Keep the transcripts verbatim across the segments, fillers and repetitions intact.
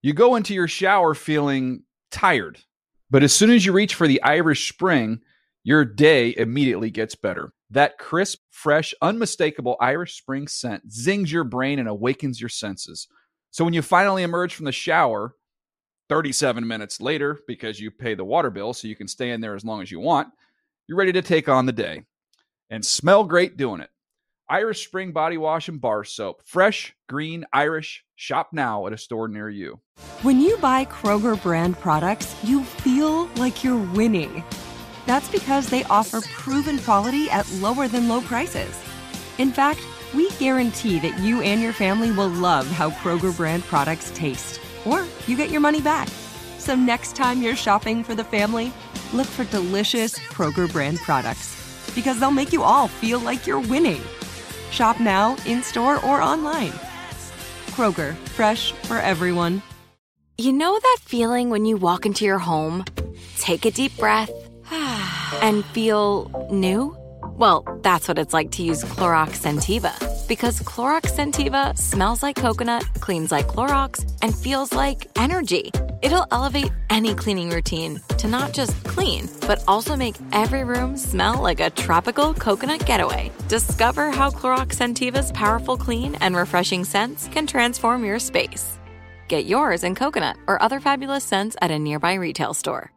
You go into your shower feeling tired, but as soon as you reach for the Irish Spring, your day immediately gets better. That crisp, fresh, unmistakable Irish Spring scent zings your brain and awakens your senses. So when you finally emerge from the shower, thirty-seven minutes later, because you pay the water bill so you can stay in there as long as you want, you're ready to take on the day. And smell great doing it. Irish Spring Body Wash and Bar Soap. Fresh, green, Irish. Shop now at a store near you. When you buy Kroger brand products, you feel like you're winning. That's because they offer proven quality at lower than low prices. In fact, we guarantee that you and your family will love how Kroger brand products taste, or you get your money back. So next time you're shopping for the family, look for delicious Kroger brand products, because they'll make you all feel like you're winning. Shop now, in-store, or online. Kroger, fresh for everyone. You know that feeling when you walk into your home, take a deep breath, and feel new? Well, that's what it's like to use Clorox Scentiva. Because Clorox Scentiva smells like coconut, cleans like Clorox, and feels like energy. It'll elevate any cleaning routine to not just clean, but also make every room smell like a tropical coconut getaway. Discover how Clorox Scentiva's powerful clean and refreshing scents can transform your space. Get yours in coconut or other fabulous scents at a nearby retail store.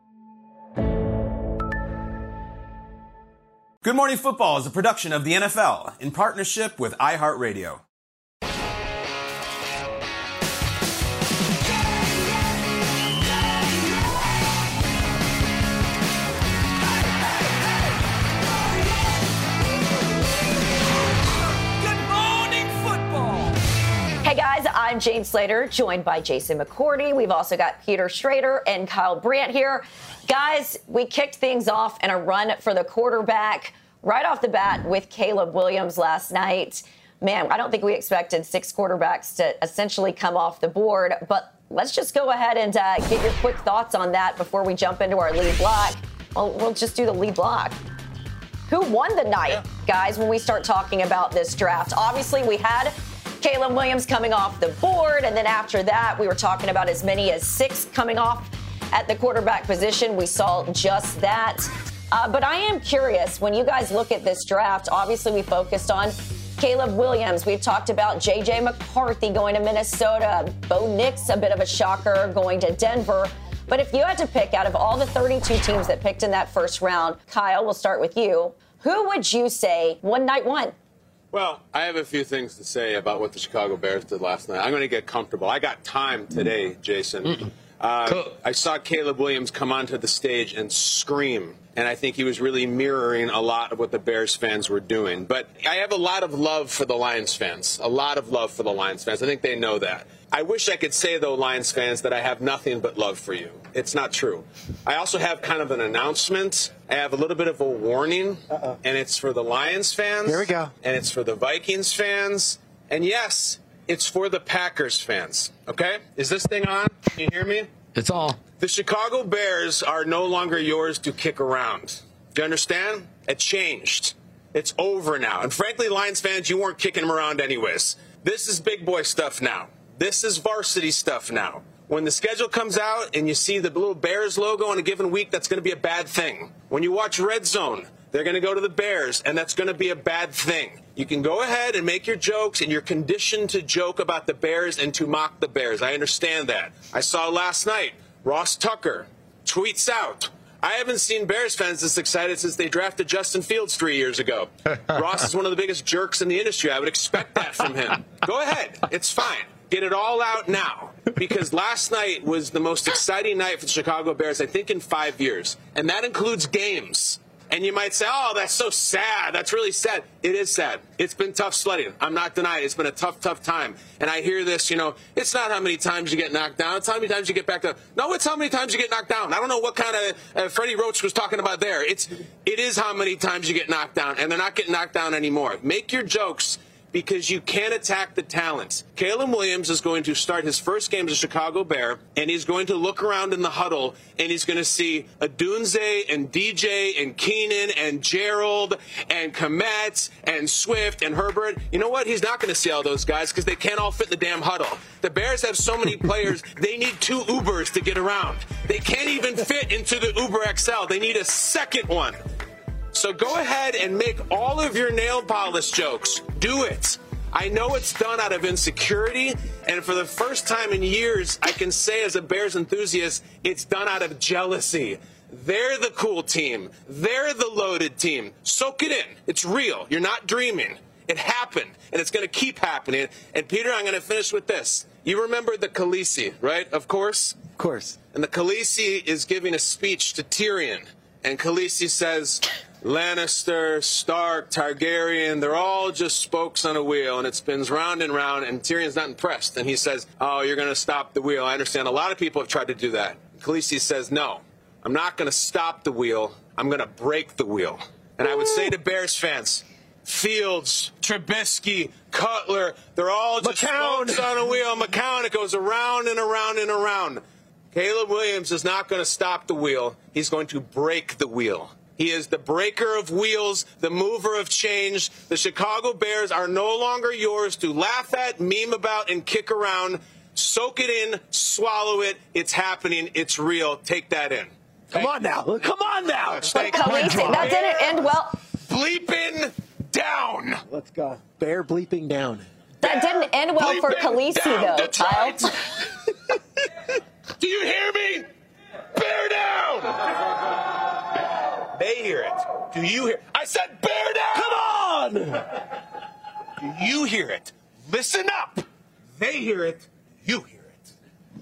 Good Morning Football is a production of the N F L in partnership with iHeartRadio. Hey guys, I'm Jane Slater, joined by Jason McCourty. We've also got Peter Schrader and Kyle Brandt here. Guys, we kicked things off in a run for the quarterback right off the bat with Caleb Williams last night. Man, I don't think we expected six quarterbacks to essentially come off the board, but let's just go ahead and uh, get your quick thoughts on that before we jump into our lead block. Well, we'll just do the lead block. Who won the night, yeah. guys, when we start talking about this draft? Obviously, we had Caleb Williams coming off the board, and then after that, we were talking about as many as six coming off at the quarterback position. We saw just that. Uh, but I am curious, when you guys look at this draft, obviously we focused on Caleb Williams. We've talked about J J McCarthy going to Minnesota, Bo Nix, a bit of a shocker, going to Denver. But if you had to pick out of all the thirty-two teams that picked in that first round, Kyle, we'll start with you. Who would you say won night one? Well, I have a few things to say about what the Chicago Bears did last night. I'm going to get comfortable. I got time today, Jason. Uh, cool. I saw Caleb Williams come onto the stage and scream, and I think he was really mirroring a lot of what the Bears fans were doing. But I have a lot of love for the Lions fans, a lot of love for the Lions fans. I think they know that. I wish I could say, though, Lions fans, that I have nothing but love for you. It's not true. I also have kind of an announcement. I have a little bit of a warning, Uh-oh. and it's for the Lions fans. Here we go. And it's for the Vikings fans. And, yes, it's for the Packers fans. Okay? Is this thing on? Can you hear me? It's all. The Chicago Bears are no longer yours to kick around. Do you understand? It changed. It's over now. And, frankly, Lions fans, you weren't kicking them around anyways. This is big boy stuff now. This is varsity stuff now. When the schedule comes out and you see the little Bears logo on a given week, that's going to be a bad thing. When you watch Red Zone, they're going to go to the Bears, and that's going to be a bad thing. You can go ahead and make your jokes, and you're conditioned to joke about the Bears and to mock the Bears. I understand that. I saw last night, Ross Tucker tweets out, I haven't seen Bears fans this excited since they drafted Justin Fields three years ago. Ross is one of the biggest jerks in the industry. I would expect that from him. Go ahead. It's fine. Get it all out now, because last night was the most exciting night for the Chicago Bears, I think, in five years. And that includes games. And you might say, oh, that's so sad. That's really sad. It is sad. It's been tough sledding. I'm not denying it. It's been a tough, tough time. And I hear this, you know, it's not how many times you get knocked down. It's how many times you get back up. No, it's how many times you get knocked down. I don't know what kind of uh, Freddie Roach was talking about there. It's, it is how many times you get knocked down. And they're not getting knocked down anymore. Make your jokes. because you can't attack the talent. Caleb Williams is going to start his first game as a Chicago Bear, and he's going to look around in the huddle, and he's going to see Odunze and D J and Keenan and Gerald and Komet and Swift and Herbert. You know what? He's not going to see all those guys because they can't all fit in the damn huddle. The Bears have so many players, they need two Ubers to get around. They can't even fit into the Uber X L. They need a second one. So go ahead and make all of your nail polish jokes. Do it. I know it's done out of insecurity, and for the first time in years, I can say as a Bears enthusiast, it's done out of jealousy. They're the cool team. They're the loaded team. Soak it in. It's real. You're not dreaming. It happened, and it's going to keep happening. And, Peter, I'm going to finish with this. You remember the Khaleesi, right? Of course? Of course. And the Khaleesi is giving a speech to Tyrion, and Khaleesi says, Lannister, Stark, Targaryen, they're all just spokes on a wheel, and it spins round and round, and Tyrion's not impressed. And he says, oh, you're going to stop the wheel. I understand a lot of people have tried to do that. Khaleesi says, no, I'm not going to stop the wheel. I'm going to break the wheel. And I would say to Bears fans, Fields, Trubisky, Cutler, they're all just McCown. spokes on a wheel. McCown, it goes around and around and around. Caleb Williams is not going to stop the wheel. He's going to break the wheel. He is the breaker of wheels, the mover of change. The Chicago Bears are no longer yours to laugh at, meme about, and kick around. Soak it in, swallow it. It's happening. It's real. Take that in. Come on now. Come on now. But Khaleesi, that didn't end well. Bleeping down. Let's go. Bear bleeping down. That didn't end well for Bleeping Khaleesi, down, though, Kyle. Detroit. Do you hear me? Bear down. They hear it. Do you hear? I said bear down. Come on. Do you hear it? Listen up. They hear it. You hear it.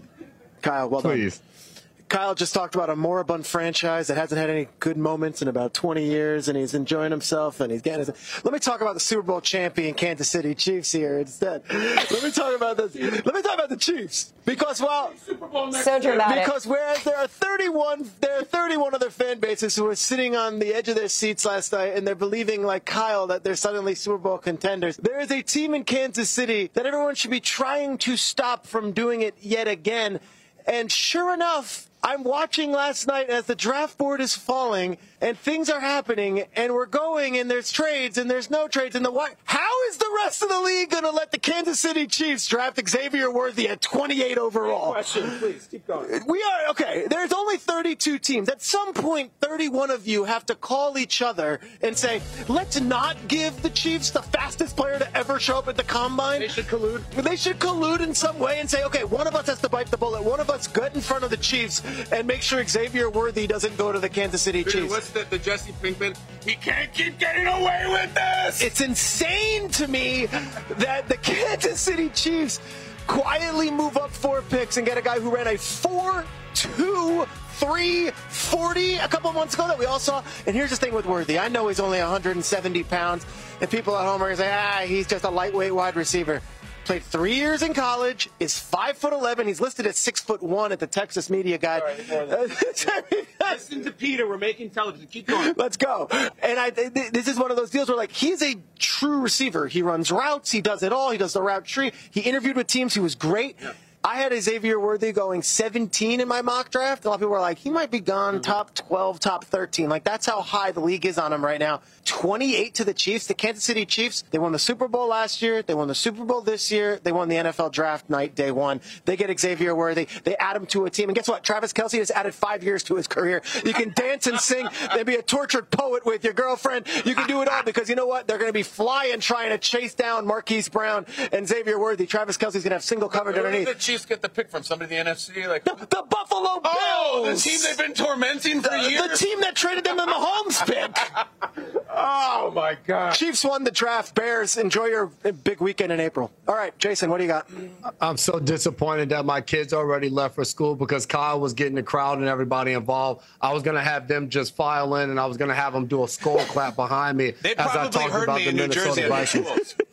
Kyle, well Please. done. Kyle just talked about a moribund franchise that hasn't had any good moments in about twenty years, and he's enjoying himself, and he's getting his... Let me talk about the Super Bowl champion Kansas City Chiefs here instead. Let me talk about this. Let me talk about the Chiefs. Because, well... So dramatic. Because whereas there are thirty-one, there are thirty-one other fan bases who are sitting on the edge of their seats last night, and they're believing, like Kyle, that they're suddenly Super Bowl contenders. There is a team in Kansas City that everyone should be trying to stop from doing it yet again. And sure enough, I'm watching last night as the draft board is falling and things are happening and we're going and there's trades and there's no trades and the what? How is the rest of the league going to let the Kansas City Chiefs draft Xavier Worthy at twenty-eight overall? Question, please. Keep going. We are, okay, there's only thirty-two teams. At some point, thirty-one of you have to call each other and say, let's not give the Chiefs the fastest player to ever show up at the combine. They should collude. They should collude in some way and say, okay, one of us has to bite the bullet. One of us get in front of the Chiefs and make sure Xavier Worthy doesn't go to the Kansas City Dude, Chiefs. what's the, the Jesse Pinkman? He can't keep getting away with this. It's insane to me that the Kansas City Chiefs quietly move up four picks and get a guy who ran a four two three forty a couple months ago that we all saw. And here's the thing with Worthy. I know he's only one hundred seventy pounds, and people at home are going to say, ah, he's just a lightweight wide receiver. Played three years in college, is five foot eleven. He's listed at six foot one at the Texas Media Guide. Right, listen to Peter. We're making television. Keep going. Let's go. And I, this is one of those deals where, like, he's a true receiver. He runs routes. He does it all. He does the route tree. He interviewed with teams. He was great. Yeah. I had a Xavier Worthy going seventeen in my mock draft. A lot of people were like, he might be gone mm-hmm. top twelve, top thirteen. Like, that's how high the league is on him right now. twenty-eight to the Chiefs. The Kansas City Chiefs, they won the Super Bowl last year. They won the Super Bowl this year. They won the N F L draft night, day one. They get Xavier Worthy. They add him to a team. And guess what? Travis Kelce has added five years to his career. You can dance and sing and be a tortured poet with your girlfriend. You can do it all because you know what? They're going to be flying trying to chase down Marquise Brown and Xavier Worthy. Travis Kelce's going to have single coverage Where underneath. did the Chiefs get the pick from? Somebody in the N F C? Like the, the Buffalo Bills. Oh, the team they've been tormenting for the, years. The team that traded them the Mahomes pick. Oh, my God. Chiefs won the draft. Bears, enjoy your big weekend in April. All right, Jason, what do you got? I'm so disappointed that my kids already left for school because Kyle was getting the crowd and everybody involved. I was going to have them just file in, and I was going to have them do a skull clap behind me they as I probably talked heard about me the in New Minnesota Jersey. Vikings.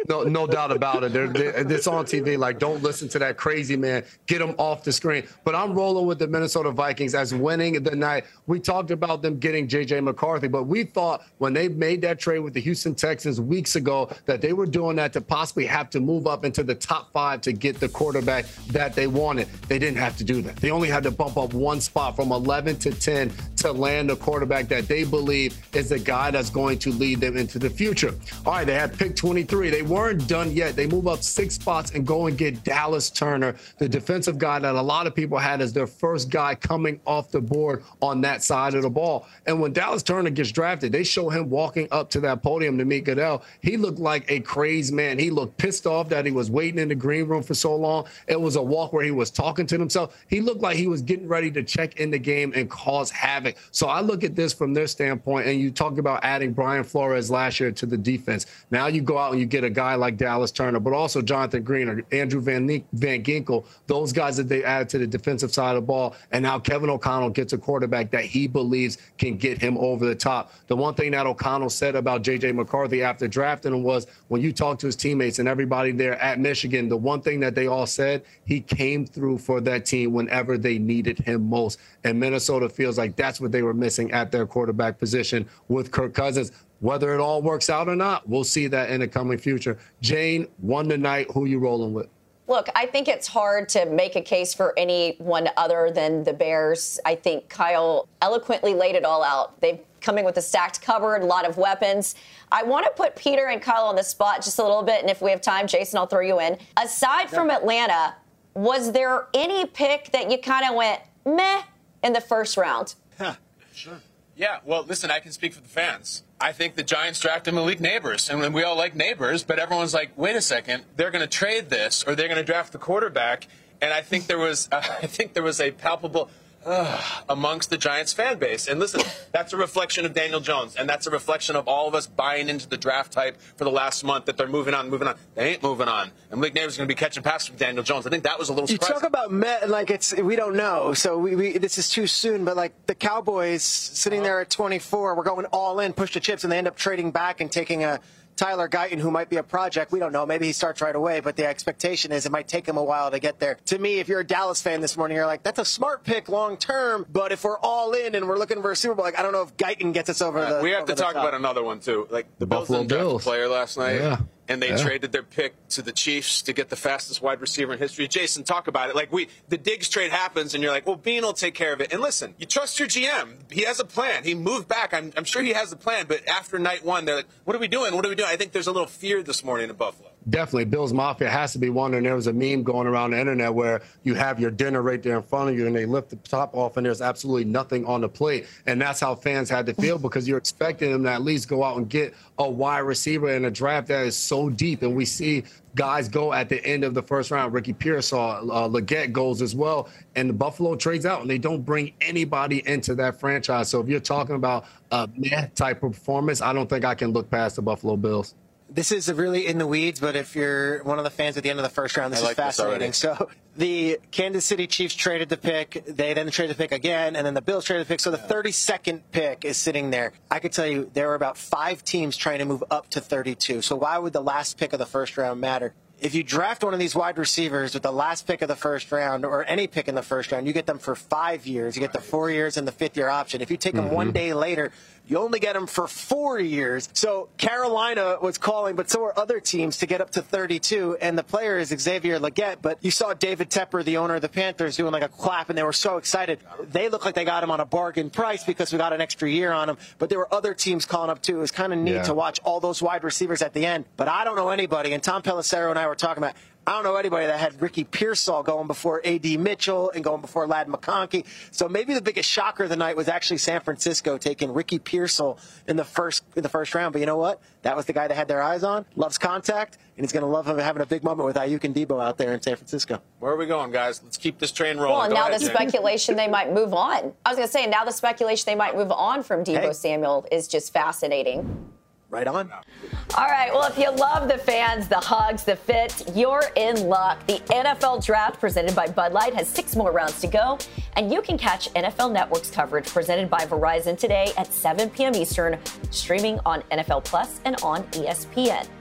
No, no doubt about it. They're, they're, it's on T V. Like, don't listen to that crazy man. Get him off the screen. But I'm rolling with the Minnesota Vikings as winning the night. We talked about them getting J J McCarthy, but we thought when they made that trade with the Houston Texans weeks ago that they were doing that to possibly have to move up into the top five to get the quarterback that they wanted. They didn't have to do that. They only had to bump up one spot from eleven to ten to land a quarterback that they believe is the guy that's going to lead them into the future. All right, they had pick twenty-three. They weren't done yet. They move up six spots and go and get Dallas Turner, the defensive guy that a lot of people had as their first guy coming off the board on that side of the ball. And when Dallas Turner gets drafted, they show him walking up to that podium to meet Goodell. He looked like a crazed man. He looked pissed off that he was waiting in the green room for so long. It was a walk where he was talking to himself. He looked like he was getting ready to check in the game and cause havoc. So I look at this from their standpoint, and you talk about adding Brian Flores last year to the defense. Now you go out and you get a guy like Dallas Turner, but also Jonathan Green or Andrew Van, Van Ginkel, those guys that they added to the defensive side of the ball. And now Kevin O'Connell gets a quarterback that he believes can get him over the top. The one thing that O'Connell said about J J McCarthy after drafting him was when you talk to his teammates and everybody there at Michigan, the one thing that they all said, he came through for that team whenever they needed him most. And Minnesota feels like that's what they were missing at their quarterback position with Kirk Cousins. Whether it all works out or not, we'll see that in the coming future. Jane, won tonight. Who you rolling with? Look, I think it's hard to make a case for anyone other than the Bears. I think Kyle eloquently laid it all out. They've coming with a stacked cupboard, a lot of weapons. I want to put Peter and Kyle on the spot just a little bit, and if we have time, Jason, I'll throw you in. Aside from Atlanta, was there any pick that you kind of went meh in the first round? Huh. Sure. Yeah, well, listen, I can speak for the fans. I think the Giants drafted Malik Neighbors, and we all like Neighbors, but everyone's like, wait a second, they're going to trade this, or they're going to draft the quarterback, and I think there was, uh, I think there was a palpable uh, amongst the Giants fan base. And listen, that's a reflection of Daniel Jones, and that's a reflection of all of us buying into the draft hype for the last month that they're moving on, moving on. They ain't moving on, and Malik Neighbors is going to be catching passes from Daniel Jones. I think that was a little surprising. You talk about Met like it's we don't know, so we, we this is too soon. But like the Cowboys sitting there at twenty-four, we're going all in, push the chips, and they end up trading back and taking a Tyler Guyton, who might be a project. We don't know. Maybe he starts right away, but the expectation is it might take him a while to get there. To me, if you're a Dallas fan this morning, you're like, that's a smart pick long term, but if we're all in and we're looking for a Super Bowl, like I don't know if Guyton gets us over the We have over to talk top. about another one, too. Like the, the Bills Buffalo didn't draft Bills. a player last night. Yeah. And they Yeah. traded their pick to the Chiefs to get the fastest wide receiver in history. Jason, talk about it. Like we, the Diggs trade happens, and you're like, well, Bean will take care of it. And listen, you trust your G M. He has a plan. He moved back. I'm, I'm sure he has a plan. But after night one, they're like, what are we doing? What are we doing? I think there's a little fear this morning in Buffalo. Definitely. Bills Mafia has to be one. And there was a meme going around the internet where you have your dinner right there in front of you and they lift the top off and there's absolutely nothing on the plate. And that's how fans had to feel because you're expecting them to at least go out and get a wide receiver in a draft that is so deep. And we see guys go at the end of the first round. Ricky Pearsall, uh, Leggett goes as well. And the Buffalo trades out and they don't bring anybody into that franchise. So if you're talking about a meh type of performance, I don't think I can look past the Buffalo Bills. This is really in the weeds, but if you're one of the fans at the end of the first round, this I like is fascinating. this So the Kansas City Chiefs traded the pick. They then traded the pick again, and then the Bills traded the pick. So the thirty-second pick is sitting there. I could tell you there were about five teams trying to move up to thirty-two. So why would the last pick of the first round matter? If you draft one of these wide receivers with the last pick of the first round or any pick in the first round, you get them for five years. You get the four years and the fifth year option. If you take them mm-hmm. one day later, you only get them for four years. So Carolina was calling, but so are other teams to get up to thirty-two. And the player is Xavier Leggett. But you saw David Tepper, the owner of the Panthers, doing like a clap, and they were so excited. They look like they got him on a bargain price because we got an extra year on him. But there were other teams calling up, too. It was kind of neat yeah. to watch all those wide receivers at the end. But I don't know anybody, and Tom Pelissero and I were talking about, I don't know anybody that had Ricky Pearsall going before A D Mitchell and going before Ladd McConkey. So maybe the biggest shocker of the night was actually San Francisco taking Ricky Pearsall in the first in the first round. But you know what? That was the guy that had their eyes on, loves contact, and he's going to love having a big moment with Ayuk and Debo out there in San Francisco. Where are we going, guys? Let's keep this train rolling. Well, and Go now ahead, the Jane. speculation they might move on. I was going to say, now the speculation they might move on from Debo Hey. Samuel is just fascinating. Right on. All right, well, if you love the fans, the hugs, the fits, you're in luck. The N F L Draft presented by Bud Light has six more rounds to go, and you can catch N F L Network's coverage presented by Verizon today at seven p.m. Eastern, streaming on N F L Plus and on E S P N.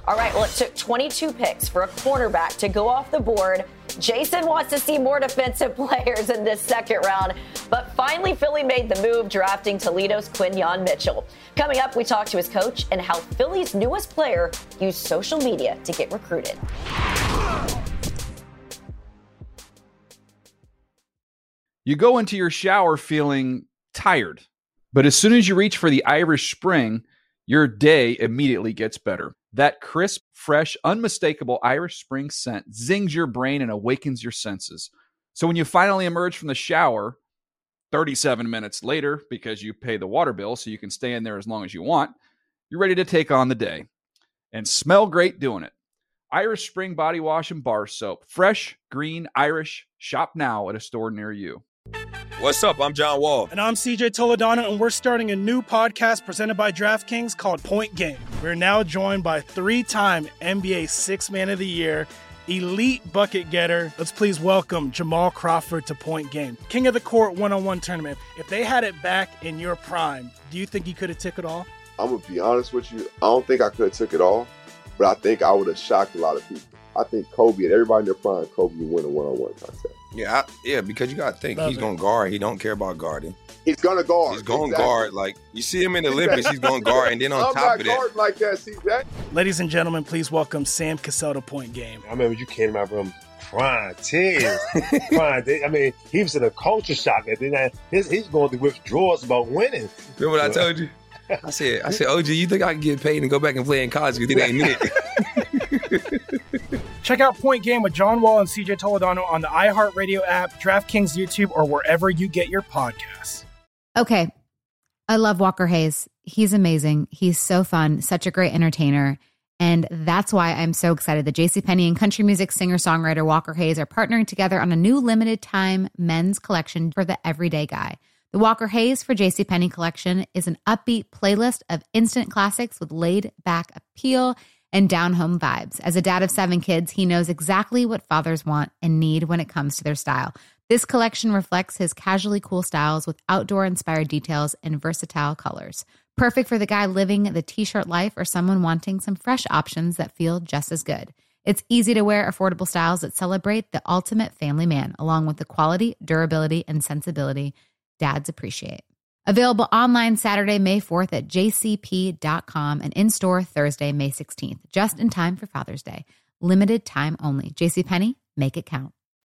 All right, well, it took twenty-two picks for a cornerback to go off the board. Jason wants to see more defensive players in this second round, but finally Philly made the move, drafting Toledo's Quinyon Mitchell. Coming up, we talk to his coach and how Philly's newest player used social media to get recruited. You go into your shower feeling tired, but as soon as you reach for the Irish Spring, your day immediately gets better. That crisp, fresh, unmistakable Irish Spring scent zings your brain and awakens your senses. So when you finally emerge from the shower, thirty-seven minutes later, because you pay the water bill so you can stay in there as long as you want, you're ready to take on the day. And smell great doing it. Irish Spring Body Wash and Bar Soap. Fresh, green, Irish. Shop now at a store near you. What's up? I'm John Wall. And I'm C J Toledano, and we're starting a new podcast presented by DraftKings called Point Game. We're now joined by three-time N B A Sixth Man of the Year, elite bucket getter. Let's please welcome Jamal Crawford to Point Game. King of the Court one-on-one tournament. If they had it back in your prime, do you think you could have took it all? I'm going to be honest with you. I don't think I could have took it all, but I think I would have shocked a lot of people. I think Kobe and everybody in their prime, Kobe would win a one-on-one contest. Yeah, I, yeah, because you got to think, Love he's going to guard. He don't care about guarding. He's going to guard. He's going to exactly. guard. Like, you see him in the Olympics, he's going to guard. And then on I'm top of that. I'm not guarding like that, C J. Ladies and gentlemen, please welcome Sam Cassell to Point Game. I remember you came out from crying, tears, crying. I mean, he was in a culture shock. And then his, he's going through withdrawals about winning. Remember what I told you? I said, I said, O G, you think I can get paid and go back and play in college because it ain't it? Check out Point Game with John Wall and C J Toledano on the iHeartRadio app, DraftKings YouTube, or wherever you get your podcasts. Okay. I love Walker Hayes. He's amazing. He's so fun, such a great entertainer. And that's why I'm so excited that JCPenney and country music singer-songwriter Walker Hayes are partnering together on a new limited time men's collection for the everyday guy. The Walker Hayes for JCPenney collection is an upbeat playlist of instant classics with laid-back appeal and down-home vibes. As a dad of seven kids, he knows exactly what fathers want and need when it comes to their style. This collection reflects his casually cool styles with outdoor-inspired details and versatile colors. Perfect for the guy living the t-shirt life or someone wanting some fresh options that feel just as good. It's easy to wear, affordable styles that celebrate the ultimate family man, along with the quality, durability, and sensibility dads appreciate. Available online Saturday, May fourth at j c p dot com and in-store Thursday, May sixteenth, just in time for Father's Day. Limited time only. JCPenney, make it count.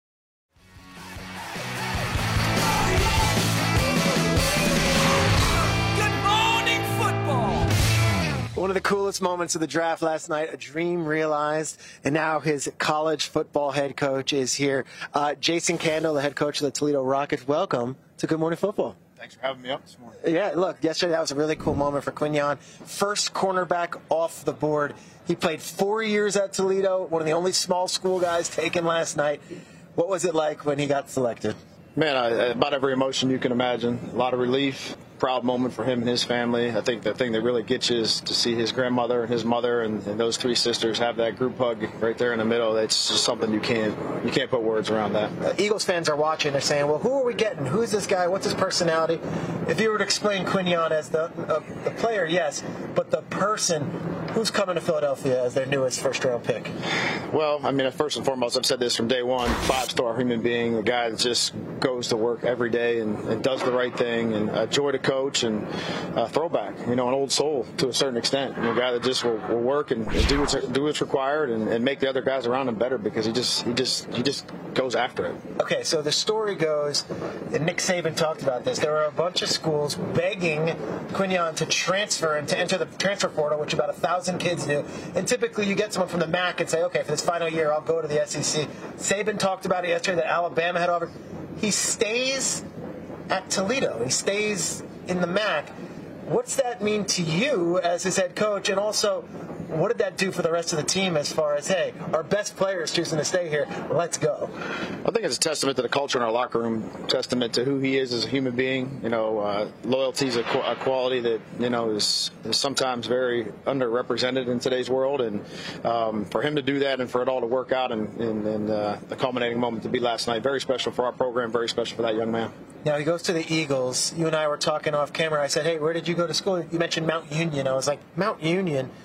Good morning, football. One of the coolest moments of the draft last night, a dream realized, and now his college football head coach is here. Uh, Jason Candle, the head coach of the Toledo Rockets, welcome to Good Morning Football. Thanks for having me up this morning. Yeah, look, yesterday that was a really cool moment for Quinyon. First cornerback off the board. He played four years at Toledo, one of the only small school guys taken last night. What was it like when he got selected? Man, I, about every emotion you can imagine. A lot of relief, proud moment for him and his family. I think the thing that really gets you is to see his grandmother and his mother and, and those three sisters have that group hug right there in the middle. It's just something you can't you can't put words around that. Uh, Eagles fans are watching. They're saying, well, who are we getting? Who's this guy? What's his personality? If you were to explain Quinyon as the, uh, the player, yes, but the person, who's coming to Philadelphia as their newest first-round pick? Well, I mean, first and foremost, I've said this from day one, five-star human being, a guy that just goes to work every day and, and does the right thing, and a joy to coach, and a throwback, you know, an old soul to a certain extent. And a guy that just will, will work and, and do what's do what's required and, and make the other guys around him better because he just he just he just goes after it. Okay, so the story goes, and Nick Saban talked about this. There were a bunch of schools begging Quinyon to transfer and to enter the transfer portal, which about a thousand kids do. And typically, you get someone from the M A C and say, "Okay, for this final year, I'll go to the S E C." Saban talked about it yesterday that Alabama had offered. He stays at Toledo. He stays in the M A C. What's that mean to you as his head coach? And also, what did that do for the rest of the team as far as, hey, our best players choosing to stay here, let's go? I think it's a testament to the culture in our locker room, testament to who he is as a human being. You know, uh, loyalty is a, qu- a quality that, you know, is, is sometimes very underrepresented in today's world. And um, for him to do that and for it all to work out and, and, and uh, the culminating moment to be last night, very special for our program, very special for that young man. Now, he goes to the Eagles. You and I were talking off camera. I said, hey, where did you go to school? You mentioned Mount Union. I was like, Mount Union?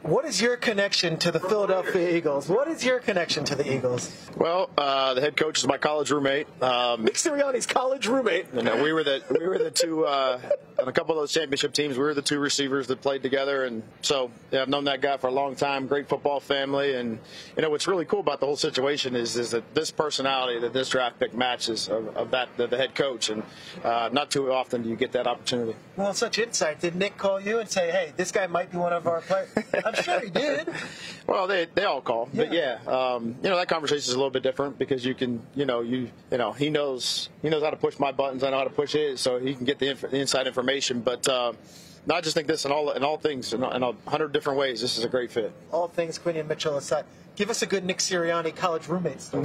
what is your connection to the Philadelphia Eagles? What is your connection to the Eagles? Well, uh, the head coach is my college roommate. Um, Nick Sirianni's college roommate. And, uh, we were the we were the two uh, on a couple of those championship teams. We were the two receivers that played together, and so yeah, I've known that guy for a long time. Great football family, and you know what's really cool about the whole situation is is that this personality that this draft pick matches of, of that the, the head coach, and uh, not too often do you get that opportunity. Well, such insight. Did Nick call you and say, "Hey, this guy might be one of our players"? I'm sure he did. Well, they they all call, Yeah. but yeah, um, you know that conversation is a little bit different because you can, you know, you you know he knows he knows how to push my buttons. I know how to push his, so he can get the, inf- the inside information. But uh, no, I just think this in all in all things in a hundred different ways, this is a great fit. All things Quinion Mitchell aside, give us a good Nick Sirianni college roommate story.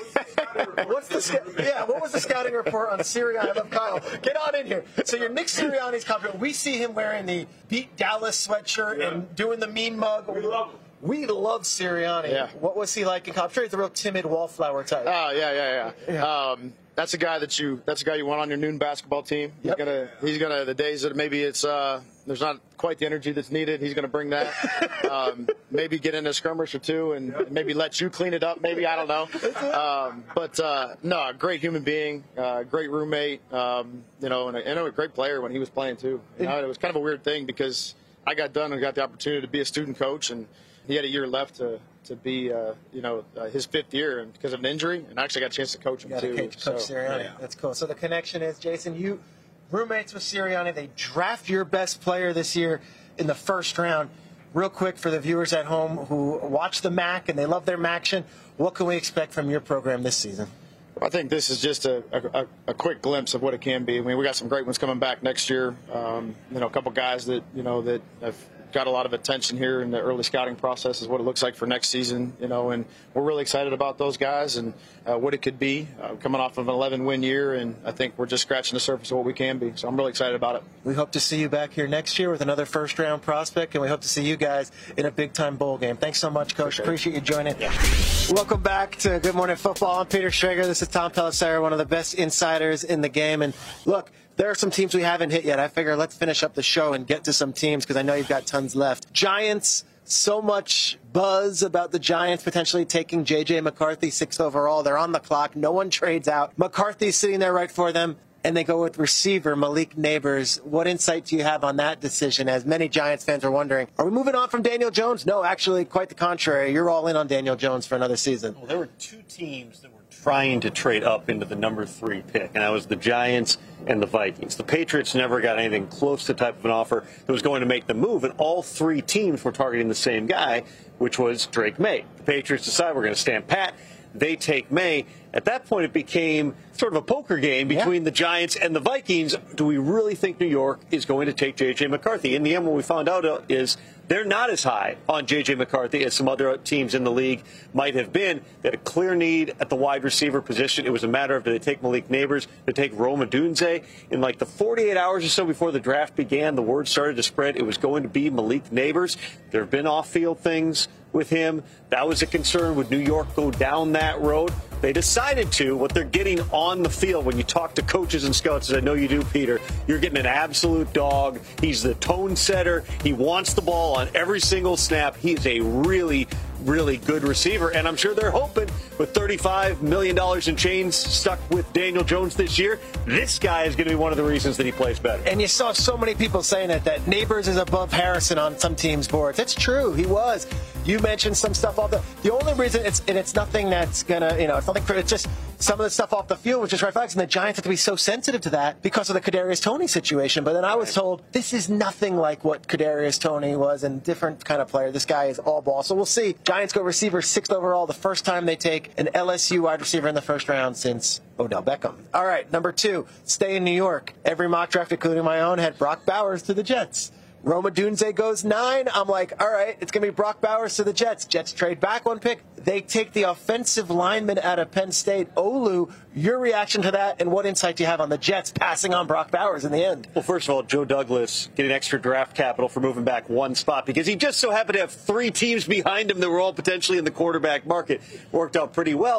Like, what's the sc- yeah? What was the scouting report on Sirianni? I love Kyle. Get on in here. So you're Nick Sirianni's college. We see him wearing the Beat Dallas sweatshirt yeah. and doing the mean mug. We love him. We love Sirianni. Yeah. What was he like in college? I'm sure he's a real timid wallflower type. Oh yeah, yeah, yeah. yeah. Um, that's a guy that you. That's a guy you want on your noon basketball team. He's yep. gonna. He's gonna. The days that maybe it's uh, there's not quite the energy that's needed. He's gonna bring that. um, maybe get in a skirmish or two, and yep. maybe let you clean it up. Maybe I don't know. Um, but uh, no, great human being, uh, great roommate. Um, you know, and a, and a great player when he was playing too. You know, it was kind of a weird thing because I got done and got the opportunity to be a student coach, and he had a year left to. to be, uh, you know, uh, his fifth year and because of an injury, and I actually got a chance to coach him, you too. Coach so, Sirianni. Yeah. That's cool. So the connection is, Jason, you roommates with Sirianni. They draft your best player this year in the first round. Real quick for the viewers at home who watch the M A C and they love their Maction, what can we expect from your program this season? I think this is just a, a, a quick glimpse of what it can be. I mean, we got some great ones coming back next year. Um, you know, a couple guys that, you know, that have got a lot of attention here in the early scouting process is what it looks like for next season, you know, and we're really excited about those guys and uh, what it could be uh, coming off of an eleven win year, and I think we're just scratching the surface of what we can be, so I'm really excited about it. We hope to see you back here next year with another first round prospect, and we hope to see you guys in a big time bowl game. Thanks so much, Coach. Appreciate, Appreciate you joining. Yeah. Welcome back to Good Morning Football. I'm Peter Schrager. This is Tom Pelissero, one of the best insiders in the game, and look, there are some teams we haven't hit yet. I figure let's finish up the show and get to some teams because I know you've got tons left. Giants, so much buzz about the Giants potentially taking J J McCarthy, sixth overall. They're on the clock. No one trades out. McCarthy's sitting there right for them, and they go with receiver Malik Neighbors. What insight do you have on that decision, as many Giants fans are wondering, are we moving on from Daniel Jones? No, actually, quite the contrary. You're all in on Daniel Jones for another season. Well, there were two teams that were trying to trade up into the number three pick, and that was the Giants and the Vikings. The Patriots never got anything close to the type of an offer that was going to make the move, and all three teams were targeting the same guy, which was Drake May. The Patriots decide we're going to stand pat. They take May. At that point, it became sort of a poker game between yeah. the Giants and the Vikings. Do we really think New York is going to take J J McCarthy? In the end, what we found out is they're not as high on J J McCarthy as some other teams in the league might have been. They had a clear need at the wide receiver position. It was a matter of do they take Malik Neighbors, do they take Rome Odunze? In like the forty-eight hours or so before the draft began, the word started to spread. It was going to be Malik Neighbors. There have been off-field things with him. That was a concern. Would New York go down that road? They decided to. What they're getting on the field, when you talk to coaches and scouts, as I know you do, Peter, you're getting an absolute dog. He's the tone setter. He wants the ball on every single snap. He is a really, really good receiver, and I'm sure they're hoping with thirty-five million dollars in chains stuck with Daniel Jones this year, this guy is going to be one of the reasons that he plays better. And you saw so many people saying it, that Neighbors is above Harrison on some teams' boards. It's true. He was. You mentioned some stuff off the the only reason it's and it's nothing that's gonna, you know, it's nothing for it's just some of the stuff off the field was just red flags, and the Giants have to be so sensitive to that because of the Kadarius Toney situation. But then I was told this is nothing like what Kadarius Toney was, and different kind of player. This guy is all ball. So we'll see. Giants go receiver sixth overall, the first time they take an L S U wide receiver in the first round since Odell Beckham. All right, number two, stay in New York. Every mock draft, including my own, had Brock Bowers to the Jets. Rome Odunze goes nine. I'm like, all right, it's going to be Brock Bowers to the Jets. Jets trade back one pick. They take the offensive lineman out of Penn State, Olu. Your reaction to that, and what insight do you have on the Jets passing on Brock Bowers in the end? Well, first of all, Joe Douglas getting extra draft capital for moving back one spot because he just so happened to have three teams behind him that were all potentially in the quarterback market. Worked out pretty well.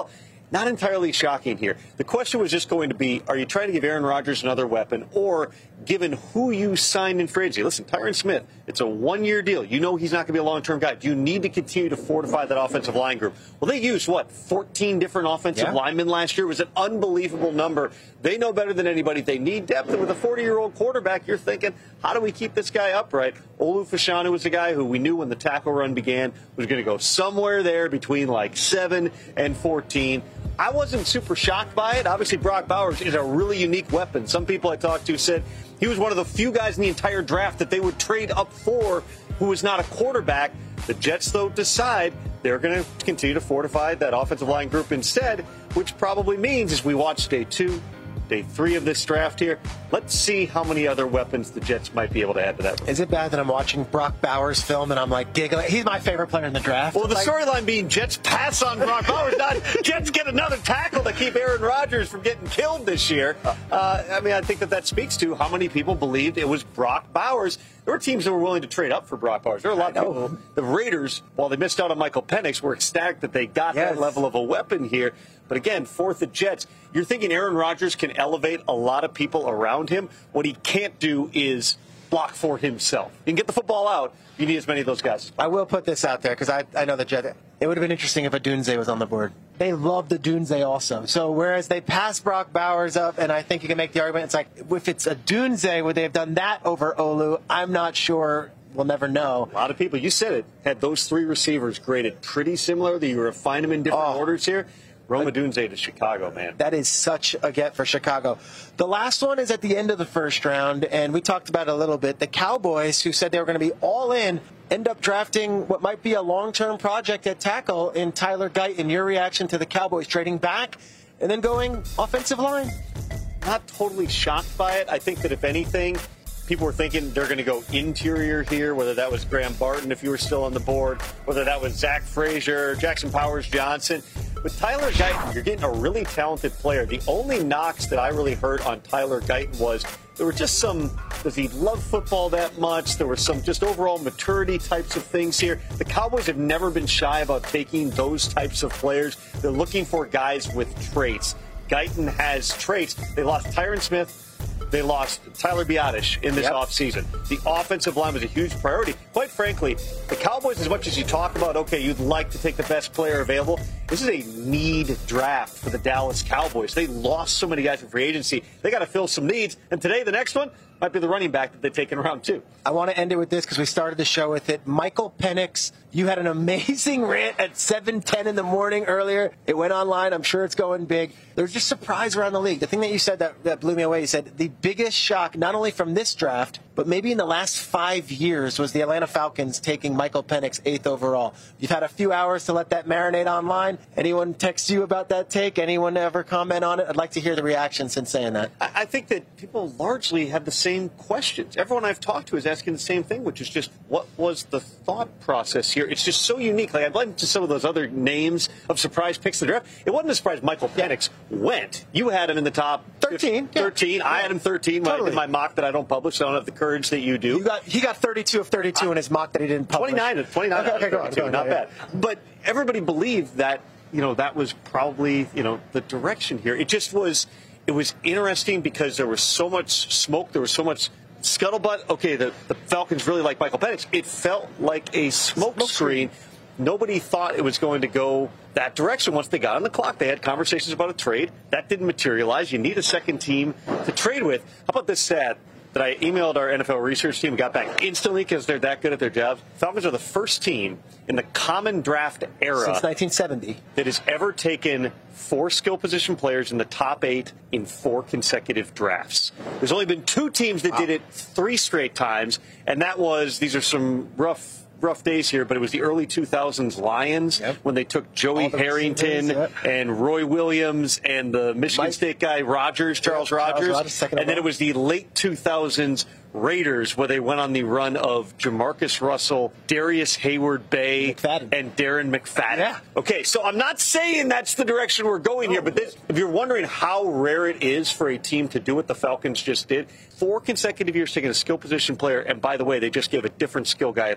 not entirely shocking here. The question was just going to be, are you trying to give Aaron Rodgers another weapon, or given who you signed in free agency? Listen, Tyron Smith, it's a one-year deal. You know he's not going to be a long-term guy. Do you need to continue to fortify that offensive line group? Well, they used, what, fourteen different offensive Yeah. linemen last year? It was an unbelievable number. They know better than anybody. They need depth. And with a forty-year-old quarterback, you're thinking, how do we keep this guy upright? Olu Fashanu was a guy who we knew when the tackle run began was going to go somewhere there between like seven and fourteen. I wasn't super shocked by it. Obviously, Brock Bowers is a really unique weapon. Some people I talked to said he was one of the few guys in the entire draft that they would trade up for who was not a quarterback. The Jets, though, decide they're going to continue to fortify that offensive line group instead, which probably means as we watch day two, day three of this draft here, let's see how many other weapons the Jets might be able to add to that. Is it bad that I'm watching Brock Bowers film and I'm like giggling? He's my favorite player in the draft. Well, the Like- storyline being Jets pass on Brock Bowers, not Jets get another tackle to keep Aaron Rodgers from getting killed this year. Uh, I mean, I think that that speaks to how many people believed it was Brock Bowers. There were teams that were willing to trade up for Brock Bowers. There were a lot of people. The Raiders, while they missed out on Michael Penix, were ecstatic that they got Yes. that level of a weapon here. But again, fourth at Jets, you're thinking Aaron Rodgers can elevate a lot of people around him. What he can't do is block for himself. You can get the football out. You need as many of those guys. I will put this out there because I, I know the Jets. It would have been interesting if a Dunze was on the board. They love the Dunze also. So whereas they pass Brock Bowers up, and I think you can make the argument, it's like if it's a Dunze, would they have done that over Olu? I'm not sure. We'll never know. A lot of people, you said it, had those three receivers graded pretty similar. That you refine them in different Oh. orders here. Roma Dunze to Chicago, man. That is such a get for Chicago. The last one is at the end of the first round, and we talked about it a little bit. The Cowboys, who said they were going to be all in, end up drafting what might be a long-term project at tackle in Tyler Guyton. Your reaction to the Cowboys trading back and then going offensive line? Not totally shocked by it. I think that if anything, people were thinking they're going to go interior here, whether that was Graham Barton if you were still on the board, whether that was Zach Frazier, Jackson Powers Johnson. With Tyler Guyton, you're getting a really talented player. The only knocks that I really heard on Tyler Guyton was there were just some, does he love football that much? There were some just overall maturity types of things here. The Cowboys have never been shy about taking those types of players. They're looking for guys with traits. Guyton has traits. They lost Tyron Smith. They lost Tyler Biadasz in this Yep. offseason. The offensive line was a huge priority. Quite frankly, the Cowboys, as much as you talk about, okay, you'd like to take the best player available, this is a need draft for the Dallas Cowboys. They lost so many guys in free agency. They got to fill some needs. And today, the next one might be the running back that they take in round two. I want to end it with this because we started the show with it. Michael Penix, you had an amazing rant at seven ten in the morning earlier. It went online. I'm sure it's going big. There's just surprise around the league. The thing that you said that, that blew me away, you said the biggest shock, not only from this draft, but maybe in the last five years, was the Atlanta Falcons taking Michael Penix eighth overall. You've had a few hours to let that marinate online. Anyone text you about that take? Anyone ever comment on it? I'd like to hear the reaction since saying that. I I think that people largely have the same questions. Everyone I've talked to is asking the same thing, which is just what was the thought process here? It's just so unique. Like I'd like to some of those other names of surprise picks in the draft. It wasn't a surprise Michael Penix went. You had him in the top thirteen. thirteen. Yeah. I had him thirteen when Totally. I did my mock that I don't publish. So I don't have the courage that you do. You got, he got thirty-two of thirty-two in his mock that he didn't publish. twenty-nine, twenty-nine, Okay, okay, go on, go on, not yeah, bad. But everybody believed that, you know, that was probably, you know, the direction here. It just was, it was interesting because there was so much smoke, there was so much scuttlebutt. Okay, the, the Falcons really like Michael Penix. It felt like a smoke, Smoke screen. Nobody thought it was going to go that direction. Once they got on the clock, they had conversations about a trade. That didn't materialize. You need a second team to trade with. How about this stat that I emailed our N F L research team and got back instantly because they're that good at their jobs? Falcons are the first team in the common draft era Since nineteen seventy. that has ever taken four skill position players in the top eight in four consecutive drafts. There's only been two teams that did it three straight times, and that was, these are some rough rough days here, but it was the early two thousands Lions Yep. when they took Joey All the Harrington receivers, yep. and Roy Williams and the Michigan Mike- State guy Rogers, Charles Charles Rogers, Rogers, second and then it overall. was the late two thousands Raiders where they went on the run of Jamarcus Russell, Darius Hayward-Bay, McFadden. and Darren McFadden. Yeah. Okay, so I'm not saying that's the direction we're going here, but this, if you're wondering how rare it is for a team to do what the Falcons just did, four consecutive years taking a skill position player, and by the way, they just gave a different skill guy at the same position.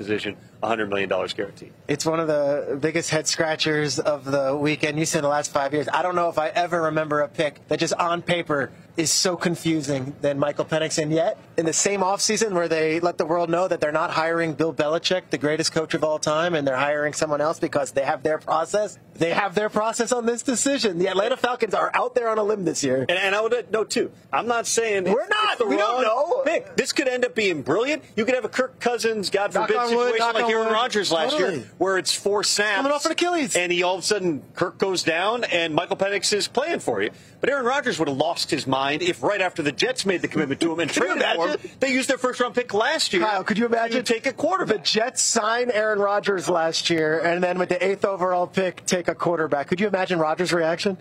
position, one hundred million dollars guaranteed. It's one of the biggest head scratchers of the weekend. You said the last five years. I don't know if I ever remember a pick that just on paper is so confusing than Michael Penix. And yet, in the same offseason where they let the world know that they're not hiring Bill Belichick, the greatest coach of all time, and they're hiring someone else because they have their process, they have their process on this decision. The Atlanta Falcons are out there on a limb this year. And, and I would note, too, I'm not saying We're it's, not. it's the We don't wrong know. pick. This could end up being brilliant. You could have a Kirk Cousins, God Knock forbid, on wood, situation knock like on Aaron wood. Rodgers last Totally. year, where it's four snaps. Coming off an Achilles. And he all of a sudden, Kirk goes down, and Michael Penix is playing for you. But Aaron Rodgers would have lost his mind if right after the Jets made the commitment to him and traded for him, they used their first-round pick last year. Kyle, could you imagine take a quarterback? The Jets sign Aaron Rodgers last year, and then with the eighth overall pick, take a quarterback. Could you imagine Rodgers' reaction?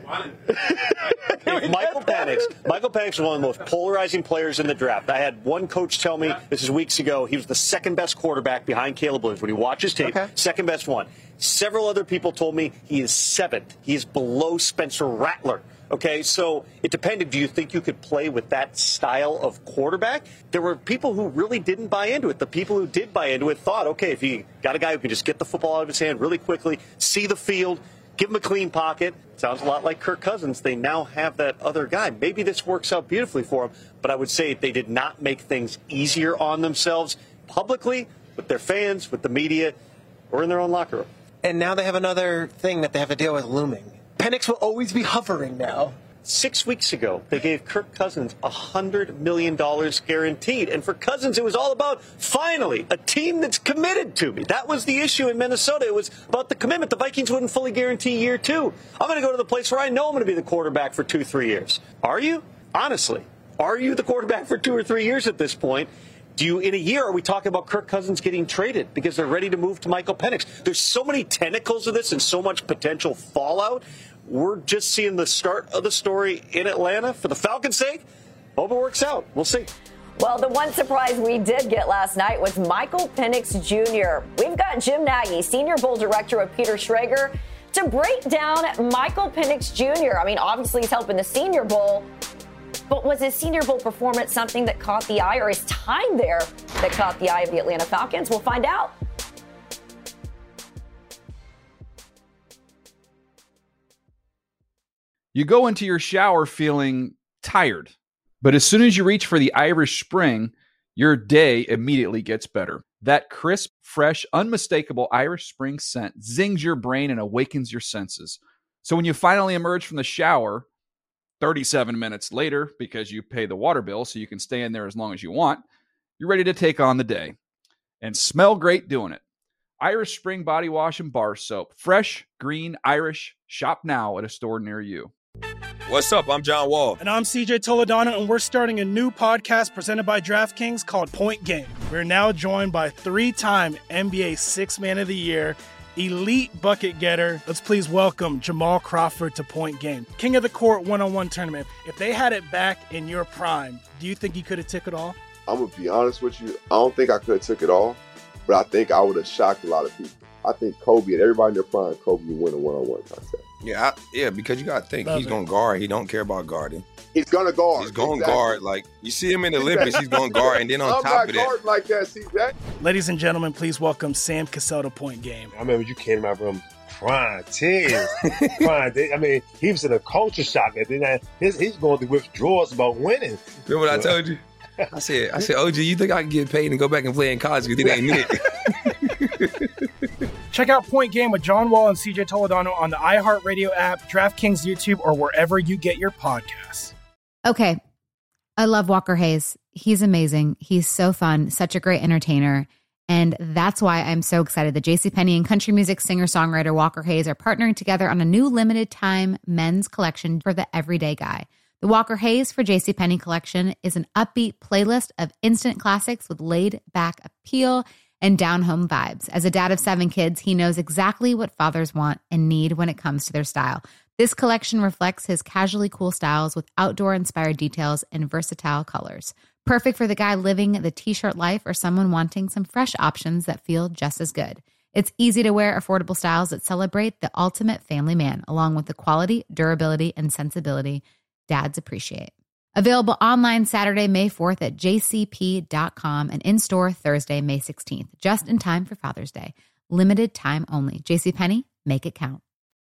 If Michael Penix, Michael Penix is one of the most polarizing players in the draft. I had one coach tell me, this is weeks ago, he was the second best quarterback behind Caleb Williams. When you watch his tape, okay. second best one. Several other people told me he is seventh. He is below Spencer Rattler. Okay, so it depended. Do you think you could play with that style of quarterback? There were people who really didn't buy into it. The people who did buy into it thought, okay, if you got a guy who can just get the football out of his hand really quickly, see the field, give him a clean pocket. Sounds a lot like Kirk Cousins. They now have that other guy. Maybe this works out beautifully for them, but I would say they did not make things easier on themselves publicly, with their fans, with the media, or in their own locker room. And now they have another thing that they have to deal with looming. Penix will always be hovering now. Six weeks ago, they gave Kirk Cousins one hundred million dollars guaranteed. And for Cousins, it was all about, finally, a team that's committed to me. That was the issue in Minnesota. It was about the commitment. The Vikings wouldn't fully guarantee year two. I'm going to go to the place where I know I'm going to be the quarterback for two, three years. Are you? Honestly, are you the quarterback for two or three years at this point? Do you, in a year, are we talking about Kirk Cousins getting traded because they're ready to move to Michael Penix? There's so many tentacles of this and so much potential fallout. We're just seeing the start of the story in Atlanta. For the Falcons' sake, hope it works out. We'll see. Well, the one surprise we did get last night was Michael Penix Junior We've got Jim Nagy, Senior Bowl Director of Peter Schrager, to break down Michael Penix Junior I mean, obviously he's helping the Senior Bowl. But was his Senior Bowl performance something that caught the eye, or his time there that caught the eye of the Atlanta Falcons? We'll find out. You go into your shower feeling tired, but as soon as you reach for the Irish Spring, your day immediately gets better. That crisp, fresh, unmistakable Irish Spring scent zings your brain and awakens your senses. So when you finally emerge from the shower, thirty-seven minutes later, because you pay the water bill so you can stay in there as long as you want, you're ready to take on the day and smell great doing it. Irish Spring Body Wash and Bar Soap. Fresh, green, Irish. Shop now at a store near you. What's up? I'm John Wall. And I'm C J Toledano, and we're starting a new podcast presented by DraftKings called Point Game. We're now joined by three-time N B A Sixth Man of the Year, elite bucket getter. Let's please welcome Jamal Crawford to Point Game. King of the Court one-on-one tournament. If they had it back in your prime, do you think you could have took it all? I'm going to be honest with you. I don't think I could have took it all, but I think I would have shocked a lot of people. I think Kobe and everybody in their prime, Kobe would win a one-on-one contest. Yeah, I, yeah, because you got to think. Love he's it. going to guard. He don't care about guarding. He's going to guard. He's going to Exactly. guard. Like, you see him in the Olympics, he's going to guard. And then on I'm top not of that, guarding like that, C J. Ladies and gentlemen, please welcome Sam Cassell to Point Game. I remember you came to my room crying, tears, crying. I mean, he was in a culture shock. And then his, he's going through withdrawals about winning. Remember what I told you? I said, I said, O G, you think I can get paid and go back and play in college because it ain't it? Check out Point Game with John Wall and C J Toledano on the iHeartRadio app, DraftKings YouTube, or wherever you get your podcasts. Okay. I love Walker Hayes. He's amazing. He's so fun, such a great entertainer. And that's why I'm so excited that JCPenney and country music singer-songwriter Walker Hayes are partnering together on a new limited-time men's collection for the everyday guy. The Walker Hayes for JCPenney collection is an upbeat playlist of instant classics with laid-back appeal and down-home vibes. As a dad of seven kids, he knows exactly what fathers want and need when it comes to their style. This collection reflects his casually cool styles with outdoor-inspired details and versatile colors. Perfect for the guy living the t-shirt life or someone wanting some fresh options that feel just as good. It's easy to wear, affordable styles that celebrate the ultimate family man, along with the quality, durability, and sensibility dads appreciate. Available online Saturday, May fourth at j c p dot com and in-store Thursday, May sixteenth, just in time for Father's Day. Limited time only. JCPenney, make it count.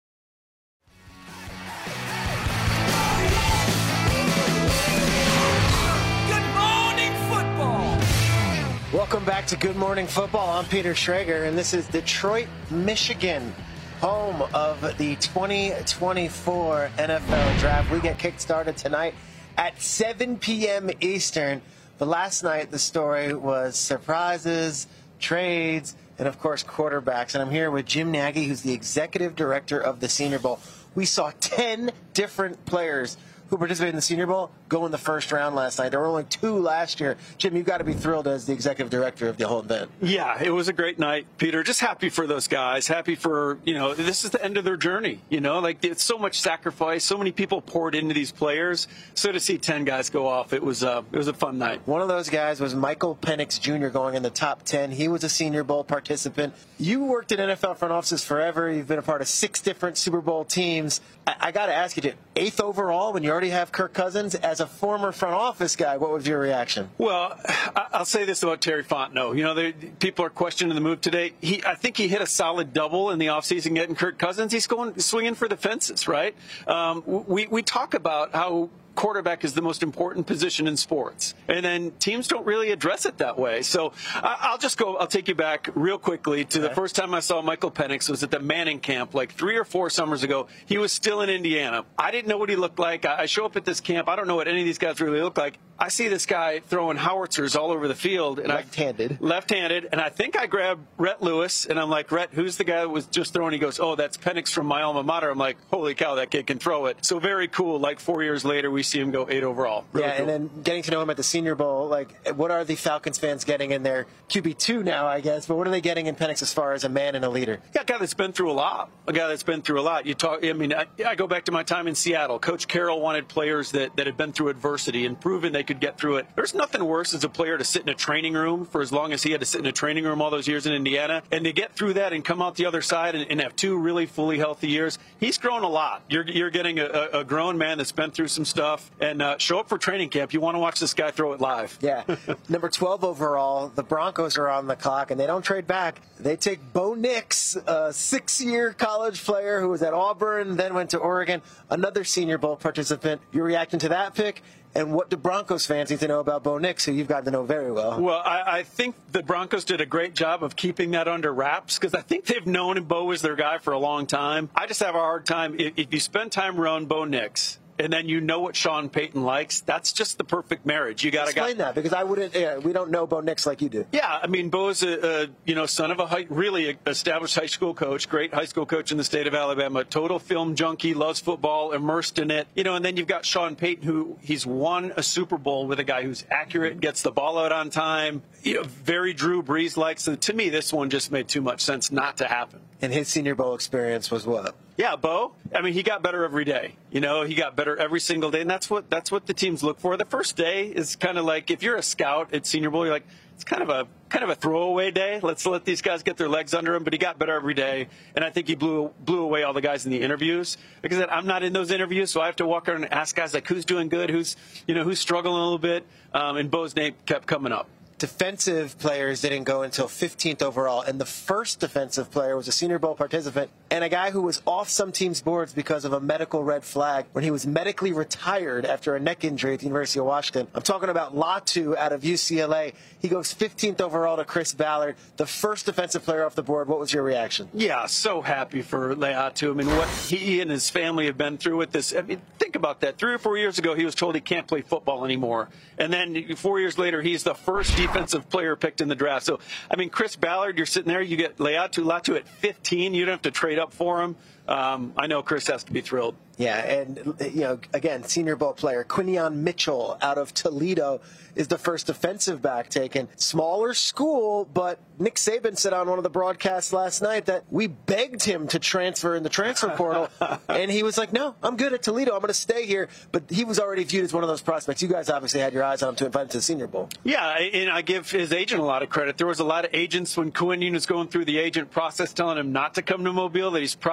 Welcome back to Good Morning Football. I'm Peter Schrager, and this is Detroit, Michigan, home of the twenty twenty-four N F L Draft. We get kick-started tonight at seven p.m. Eastern. But last night, the story was surprises, trades, and, of course, quarterbacks. And I'm here with Jim Nagy, who's the executive director of the Senior Bowl. We saw ten different players who participated in the Senior Bowl go in the first round last night. There were only two last year. Jim, you've got to be thrilled as the executive director of the whole event. Yeah, it was a great night, Peter. Just happy for those guys. Happy for, you know, this is the end of their journey. You know, like it's so much sacrifice. So many people poured into these players. So to see ten guys go off, it was, uh, it was a fun night. One of those guys was Michael Penix Junior going in the top ten. He was a Senior Bowl participant. You worked in N F L front offices forever. You've been a part of six different Super Bowl teams. I, I got to ask you, Jim, eighth overall when you already have Kirk Cousins. As a former front office guy, what was your reaction? Well, I'll say this about Terry Fontenot. You know, they, people are questioning the move today. He, I think he hit a solid double in the offseason getting Kirk Cousins. He's going swinging for the fences, right? Um, we, we talk about how quarterback is the most important position in sports, and then teams don't really address it that way. So I'll just go, I'll take you back real quickly to the first time I saw Michael Penix was at the Manning camp like three or four summers ago. He was still in Indiana. I didn't know what he looked like. I show up at this camp. I don't know what any of these guys really look like. I see this guy throwing howitzers all over the field. And left-handed. I, left-handed. And I think I grabbed Rhett Lewis, and I'm like, Rhett, who's the guy that was just throwing? He goes, oh, that's Penix from my alma mater. I'm like, holy cow, that kid can throw it. So very cool. Like four years later, we see him go eight overall. Really yeah, cool. And then getting to know him at the Senior Bowl, like, what are the Falcons fans getting in their Q B two now, I guess, but what are they getting in Penix as far as a man and a leader? Yeah, a guy that's been through a lot. A guy that's been through a lot. You talk. I mean, I, I go back to my time in Seattle. Coach Carroll wanted players that, that had been through adversity and proven they could get through it. There's nothing worse as a player to sit in a training room for as long as he had to sit in a training room all those years in Indiana, and to get through that and come out the other side and, and have two really fully healthy years. He's grown a lot. You're, you're getting a, a grown man that's been through some stuff, and uh, show up for training camp. You want to watch this guy throw it live. Yeah. Number twelve overall, the Broncos are on the clock, and they don't trade back. They take Bo Nix, a six-year college player who was at Auburn, then went to Oregon, another Senior Bowl participant. You're reacting to that pick? And what do Broncos fans need to know about Bo Nix, who you've gotten to know very well? Well, I, I think the Broncos did a great job of keeping that under wraps, because I think they've known Bo was their guy for a long time. I just have a hard time. If, if you spend time around Bo Nix, and then you know what Sean Payton likes, that's just the perfect marriage. You got to explain that, because I wouldn't. Yeah, we don't know Bo Nix like you do. Yeah, I mean, Bo's a, a you know son of a high, really established high school coach, great high school coach in the state of Alabama, total film junkie, loves football, immersed in it. You know, and then you've got Sean Payton, who he's won a Super Bowl with a guy who's accurate, gets the ball out on time. You know, very Drew Brees like. So to me, this one just made too much sense not to happen. And his Senior Bowl experience was what? Yeah, Bo. I mean, he got better every day. You know, he got better every single day, and that's what that's what the teams look for. The first day is kind of like, if you're a scout at Senior Bowl, you're like, it's kind of a kind of a throwaway day. Let's let these guys get their legs under him. But he got better every day, and I think he blew blew away all the guys in the interviews, because I'm not in those interviews, so I have to walk around and ask guys like, who's doing good, who's you know who's struggling a little bit, um, and Bo's name kept coming up. Defensive players didn't go until fifteenth overall, and the first defensive player was a Senior Bowl participant and a guy who was off some teams' boards because of a medical red flag when he was medically retired after a neck injury at the University of Washington. I'm talking about Latu out of U C L A. He goes fifteenth overall to Chris Ballard, the first defensive player off the board. What was your reaction? Yeah, so happy for Latu. I mean, what he and his family have been through with this. I mean, think about that. Three or four years ago, he was told he can't play football anymore. And then four years later, he's the first defensive player picked in the draft. So, I mean, Chris Ballard, you're sitting there, you get Latu, Latu at fifteen. You don't have to trade up for him. Um, I know Chris has to be thrilled. Yeah, and, you know, again, Senior Bowl player Quinion Mitchell out of Toledo is the first defensive back taken. Smaller school, but Nick Saban said on one of the broadcasts last night that we begged him to transfer in the transfer portal, and he was like, no, I'm good at Toledo. I'm going to stay here. But he was already viewed as one of those prospects. You guys obviously had your eyes on him to invite him to the Senior Bowl. Yeah, and I give his agent a lot of credit. There was a lot of agents when Quinion was going through the agent process telling him not to come to Mobile, that he's probably going to be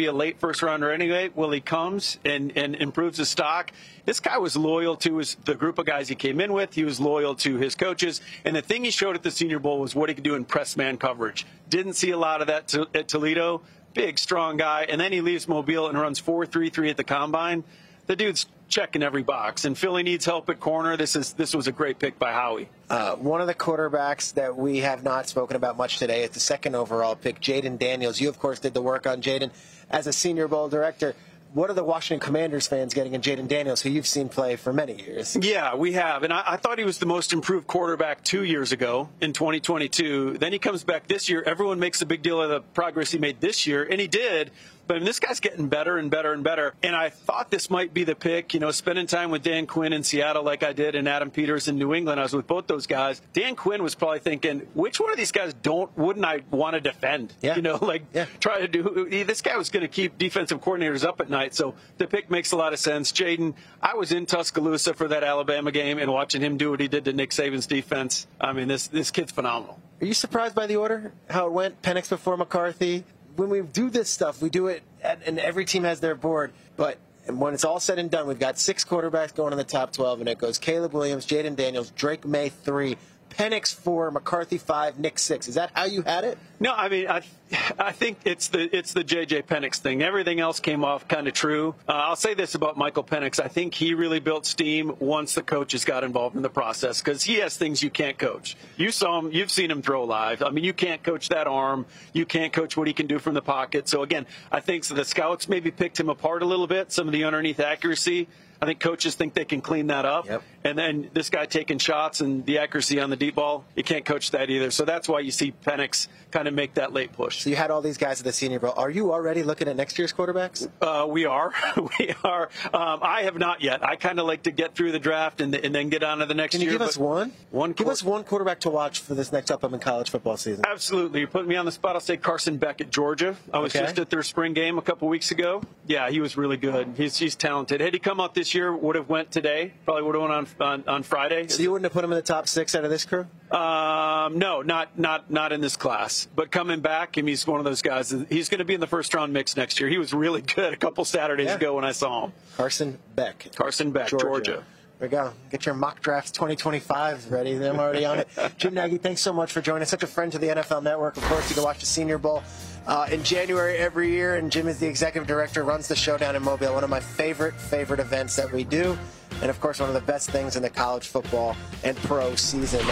be a late first rounder anyway. Well, he comes and, and improves his stock. This guy was loyal to his, the group of guys he came in with. He was loyal to his coaches. And the thing he showed at the Senior Bowl was what he could do in press man coverage. Didn't see a lot of that to, at Toledo. Big, strong guy. And then he leaves Mobile and runs four three three at the Combine. The dude's checking every box. And Philly needs help at corner. This is this was a great pick by Howie. Uh, one of the quarterbacks that we have not spoken about much today is the second overall pick, Jayden Daniels. You, of course, did the work on Jayden as a Senior Bowl director. What are the Washington Commanders fans getting in Jayden Daniels, who you've seen play for many years? Yeah, we have. And I, I thought he was the most improved quarterback two years ago in twenty twenty-two. Then he comes back this year. Everyone makes a big deal of the progress he made this year, and he did. But I mean, this guy's getting better and better and better. And I thought this might be the pick, you know, spending time with Dan Quinn in Seattle like I did and Adam Peters in New England. I was with both those guys. Dan Quinn was probably thinking, which one of these guys don't wouldn't I want to defend? Yeah. You know, like yeah. try to do. This guy was going to keep defensive coordinators up at night. So the pick makes a lot of sense. Jayden, I was in Tuscaloosa for that Alabama game and watching him do what he did to Nick Saban's defense. I mean, this this kid's phenomenal. Are you surprised by the order, how it went? Penix before McCarthy. When we do this stuff, we do it, at, and every team has their board. But when it's all said and done, we've got six quarterbacks going in the top twelve, and it goes Caleb Williams, Jayden Daniels, Drake May, three, Penix, four, McCarthy, five, Nick, six. Is that how you had it? No, I mean, I I think it's the it's the J J Penix thing. Everything else came off kind of true. Uh, I'll say this about Michael Penix. I think he really built steam once the coaches got involved in the process because he has things you can't coach. You saw him. You've seen him throw live. I mean, you can't coach that arm. You can't coach what he can do from the pocket. So, again, I think so the scouts maybe picked him apart a little bit, some of the underneath accuracy. I think coaches think they can clean that up. Yep. And then this guy taking shots and the accuracy on the deep ball, you can't coach that either. So that's why you see Penix kind of make that late push. So you had all these guys at the Senior Bowl. Are you already looking at next year's quarterbacks? Uh, we are. we are. Um, I have not yet. I kind of like to get through the draft and, and then get on to the next Can you year. give us one? One. Give us one quarterback to watch for this next upcoming college football season. Absolutely. You put me on the spot. I'll say Carson Beck at Georgia. I was Okay. just at their spring game a couple weeks ago. Yeah, he was really good. He's he's talented. Had he come out this year, would have went today. Probably would have went on, on on Friday. So you wouldn't have put him in the top six out of this crew? Um, no, not not not in this class. But coming back, I mean, he's one of those guys. He's going to be in the first round mix next year. He was really good a couple Saturdays Yeah. ago when I saw him. Carson Beck. Carson Beck, Georgia. Georgia. There we go. Get your mock drafts twenty twenty-five ready. I'm already on it. Jim Nagy, thanks so much for joining us. Such a friend to the N F L Network. Of course, you can watch the Senior Bowl uh, in January every year. And Jim is the executive director, runs the show down in Mobile. One of my favorite, favorite events that we do. And, of course, one of the best things in the college football and pro season.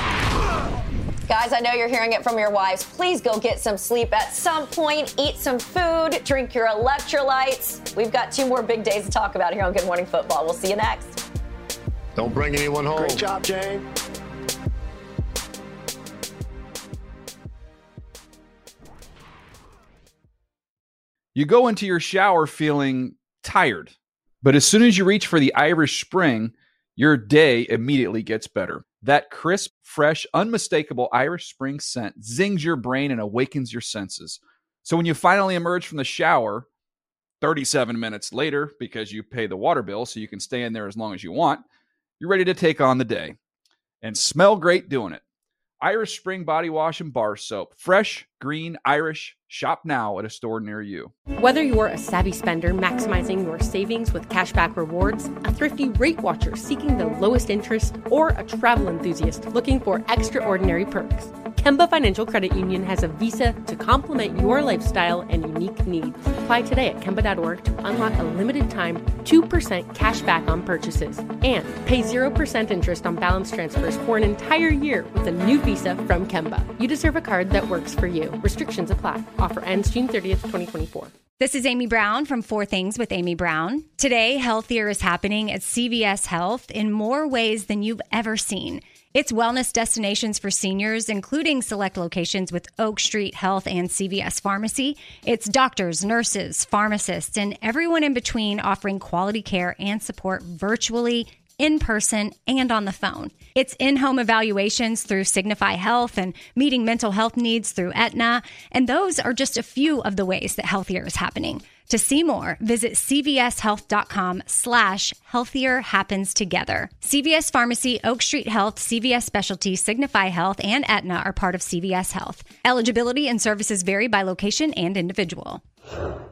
Guys, I know you're hearing it from your wives. Please go get some sleep at some point. Eat some food. Drink your electrolytes. We've got two more big days to talk about here on Good Morning Football. We'll see you next. Don't bring anyone home. Great job, Jane. You go into your shower feeling tired, but as soon as you reach for the Irish Spring, your day immediately gets better. That crisp, fresh, unmistakable Irish Spring scent zings your brain and awakens your senses. So when you finally emerge from the shower, thirty-seven minutes later, because you pay the water bill so you can stay in there as long as you want, you're ready to take on the day and smell great doing it. Irish Spring Body Wash and Bar Soap. Fresh, green, Irish. Shop now at a store near you. Whether you're a savvy spender maximizing your savings with cashback rewards, a thrifty rate watcher seeking the lowest interest, or a travel enthusiast looking for extraordinary perks, Kemba Financial Credit Union has a visa to complement your lifestyle and unique needs. Apply today at Kemba dot org to unlock a limited time two percent cash back on purchases and pay zero percent interest on balance transfers for an entire year with a new visa from Kemba. You deserve a card that works for you. Restrictions apply. Offer ends June thirtieth, twenty twenty-four. This is Amy Brown from Four Things with Amy Brown. Today, healthier is happening at C V S Health in more ways than you've ever seen. It's wellness destinations for seniors, including select locations with Oak Street Health and C V S Pharmacy. It's doctors, nurses, pharmacists, and everyone in between offering quality care and support virtually, in person, and on the phone. It's in-home evaluations through Signify Health and meeting mental health needs through Aetna. And those are just a few of the ways that healthier is happening. To see more, visit cvshealth.com slash healthier happens together. C V S Pharmacy, Oak Street Health, C V S Specialty, Signify Health, and Aetna are part of C V S Health. Eligibility and services vary by location and individual.